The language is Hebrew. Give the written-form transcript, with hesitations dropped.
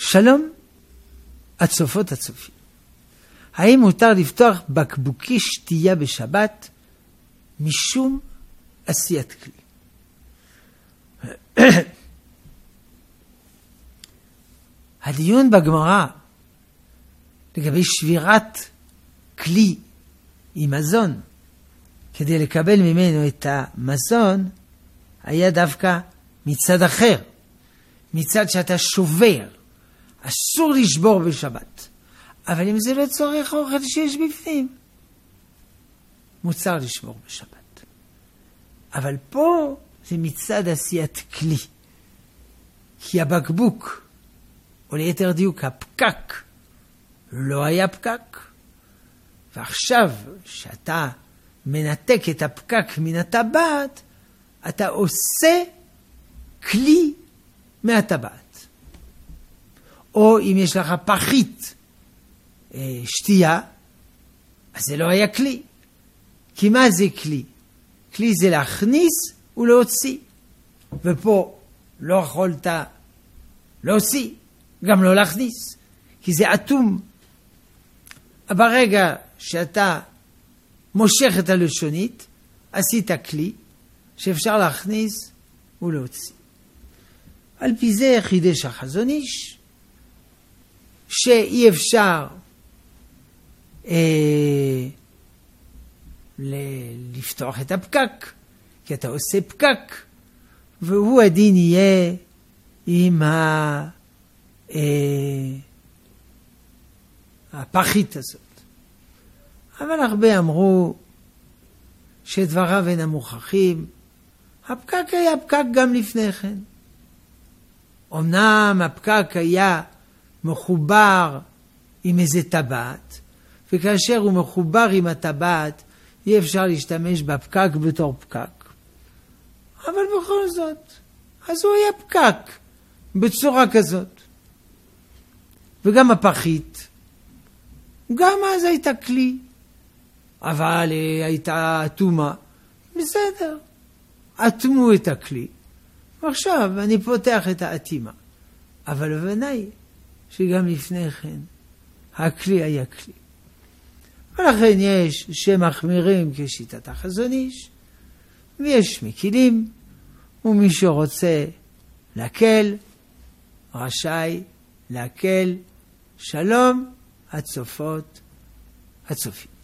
שלום הצופות הצופים. האם מותר לפתוח בקבוקי שתייה בשבת משום עשיית כלי? הדיון בגמרא לגבי שבירת כלי עם מזון כדי לקבל ממנו את המזון היה דווקא מצד אחר, מצד שאתה שובר, אסור לשבור בשבת, אבל אם זה לא צורך אוכל שיש בפנים מותר לשבור בשבת. אבל פה זה מצד עשיית כלי, כי הבקבוק, או ליתר דיוק הפקק, לא היה פקק, ועכשיו שאתה מנתק את הפקק מן הטבעת, אתה עושה כלי מהטבעת. או אם יש לך פחית שתייה, אז זה לא היה כלי. כי מה זה כלי? כלי זה להכניס ולהוציא. ופה לא יכולת להוציא, גם לא להכניס, כי זה אטום. ברגע שאתה מושך את הלשונית, עשית כלי שאפשר להכניס ולהוציא. על פי זה חידש החזון איש, שאי אפשר לפתוח את הפקק, כי אתה עושה פקק, והוא הדין יהיה עם הפחית הזאת. אבל הרבה אמרו שדבריו אינם מוכחים. הפקק היה פקק גם לפני כן. אמנם הפקק היה מחובר עם איזה טבעת, וכאשר הוא מחובר עם הטבעת, אי אפשר להשתמש בפקק בתור פקק. אבל בכל זאת, אז הוא היה פקק בצורה כזאת. וגם הפחית, גם אז הייתה כלי, אבל הייתה אטומה. בסדר, אטמו את הכלי, ועכשיו אני פותח את האטימה. אבל הבנאי שגם לפני כן הכלי היה כלי. ולכן יש שמחמירים כשיטת החזון איש, ויש מקילים, ומי שרוצה להקל, רשאי להקל. שלום הצופות הצופים.